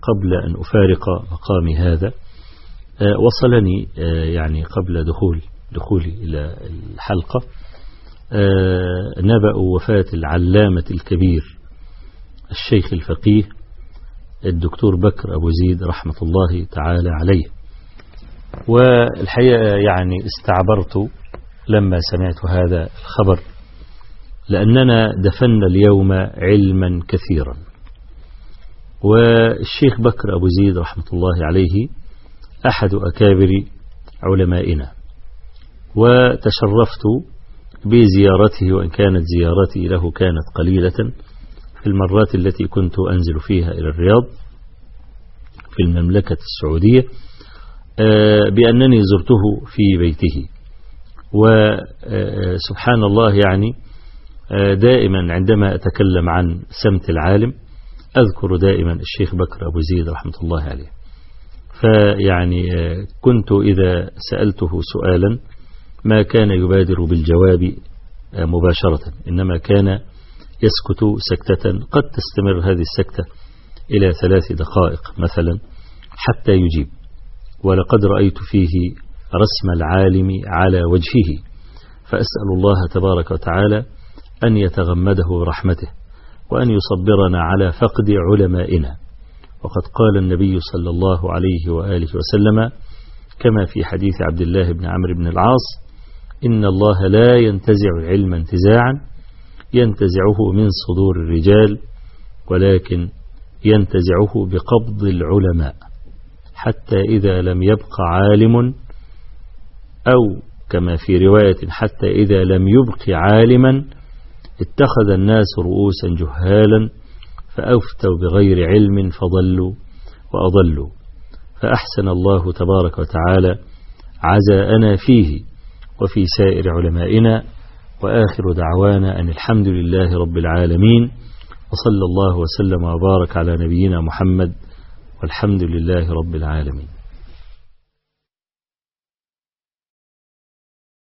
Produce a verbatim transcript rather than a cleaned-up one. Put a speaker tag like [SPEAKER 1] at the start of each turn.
[SPEAKER 1] قبل أن أفارق مقامي هذا وصلني يعني قبل دخول دخولي إلى الحلقة نبأ وفاة العلامة الكبير الشيخ الفقيه الدكتور بكر أبو زيد رحمة الله تعالى عليه. والحقيقة يعني استعبرت لما سمعت هذا الخبر، لأننا دفنا اليوم علما كثيرا. والشيخ بكر أبو زيد رحمة الله عليه أحد أكابر علمائنا، وتشرفت بزيارته، وإن كانت زيارتي له كانت قليلة في المرات التي كنت أنزل فيها إلى الرياض في المملكة السعودية، بأنني زرته في بيته. وسبحان الله يعني دائما عندما أتكلم عن سمت العالم أذكر دائما الشيخ بكر أبو زيد رحمة الله عليه. فيعني كنت إذا سألته سؤالا ما كان يبادر بالجواب مباشرة، إنما كان يسكت سكتة قد تستمر هذه السكتة إلى ثلاث دقائق مثلا حتى يجيب. ولقد رأيت فيه رسم العالم على وجهه، فأسأل الله تبارك وتعالى أن يتغمده برحمته وأن يصبرنا على فقد علمائنا. وقد قال النبي صلى الله عليه وآله وسلم كما في حديث عبد الله بن عمرو بن العاص: إن الله لا ينتزع العلم انتزاعا ينتزعه من صدور الرجال، ولكن ينتزعه بقبض العلماء، حتى إذا لم يبق عالم، أو كما في رواية حتى إذا لم يبق عالما اتخذ الناس رؤوسا جهالا فأفتوا بغير علم فضلوا وأضلوا. فأحسن الله تبارك وتعالى عزاءنا فيه وفي سائر علمائنا. وآخر دعوانا أن الحمد لله رب العالمين، وصلى الله وسلم وبارك على نبينا محمد، والحمد لله رب العالمين.